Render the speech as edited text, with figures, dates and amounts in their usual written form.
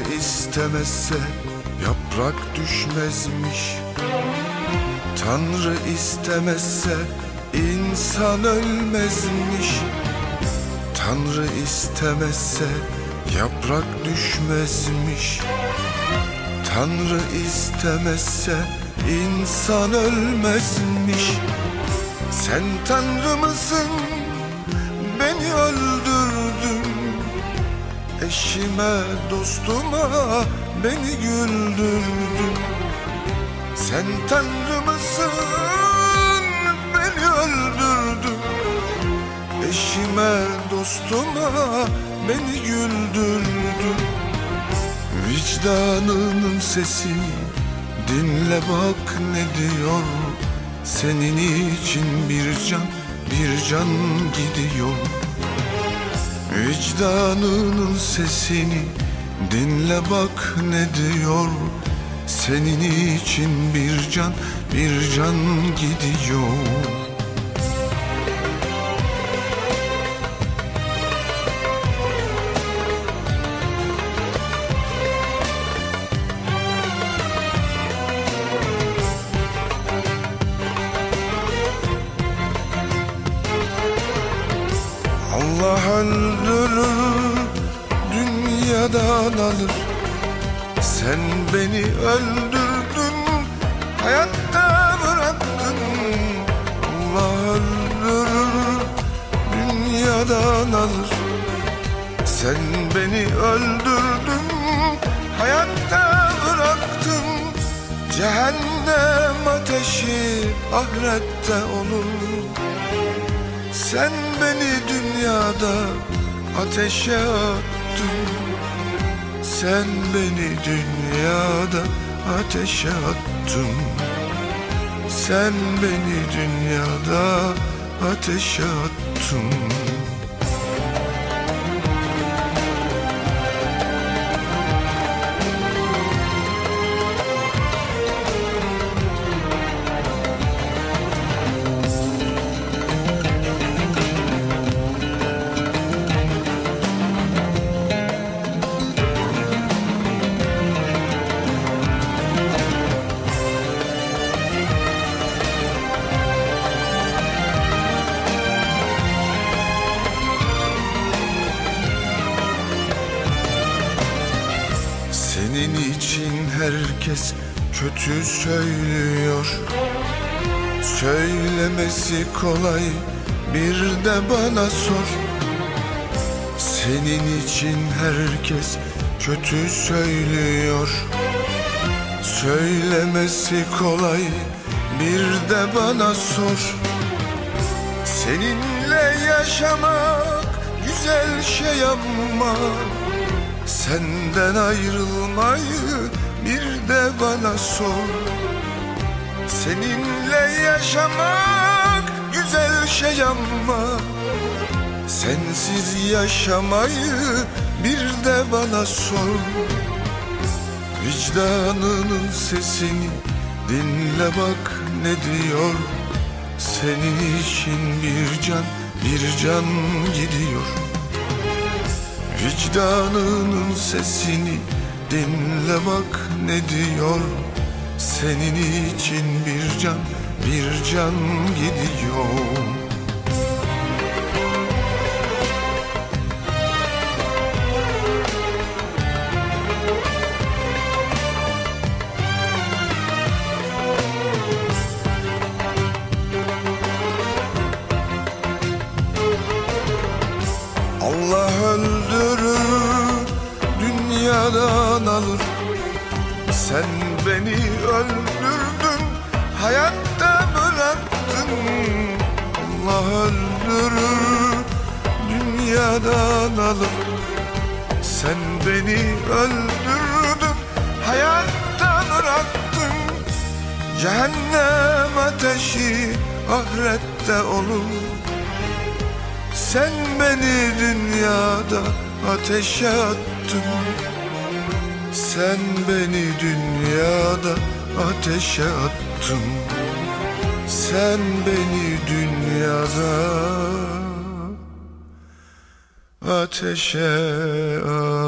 istemezse yaprak düşmezmiş. Tanrı istemezse insan ölmezmiş. Tanrı istemezse yaprak düşmezmiş. Tanrı istemezse insan ölmezmiş. Sen Tanrı mısın? Beni öldürdün. Eşime, dostuma beni güldürdün. Sen Tanrı mısın? Beni öldürdün. Eşime, dostuma beni güldürdün. Vicdanının sesini dinle bak ne diyor. Senin için bir can gidiyor. Vicdanının sesini dinle bak ne diyor. Senin için bir can gidiyor. Allah öldürür, dünyadan alır. Sen beni öldürdün, hayatta bıraktın. Allah öldürür, dünyadan alır. Sen beni öldürdün, hayatta bıraktın. Cehennem ateşi ahirette olur. Sen beni dünyada ateşe attın. Sen beni dünyada ateşe attın. Sen beni dünyada ateşe attın. Senin için herkes kötü söylüyor. Söylemesi kolay, bir de bana sor. Senin için herkes kötü söylüyor. Söylemesi kolay, bir de bana sor. Seninle yaşamak güzel şey ama senden ayrılmayı bir de bana sor. Seninle yaşamak güzel şey ama sensiz yaşamayı bir de bana sor. Vicdanının sesini dinle bak ne diyor. Senin için bir can gidiyor. Vicdanının sesini dinle bak ne diyor. Senin için bir can gidiyor. Allah öldürür, dünyadan alır. Sen beni öldürdün, hayatta bıraktın. Allah öldürür, dünyadan alır. Sen beni öldürdün, hayatta bıraktın. Cehennem ateşi ahirette olur. Sen beni dünyada ateşe attın. Sen beni dünyada ateşe attın. Sen beni dünyada ateşe attın.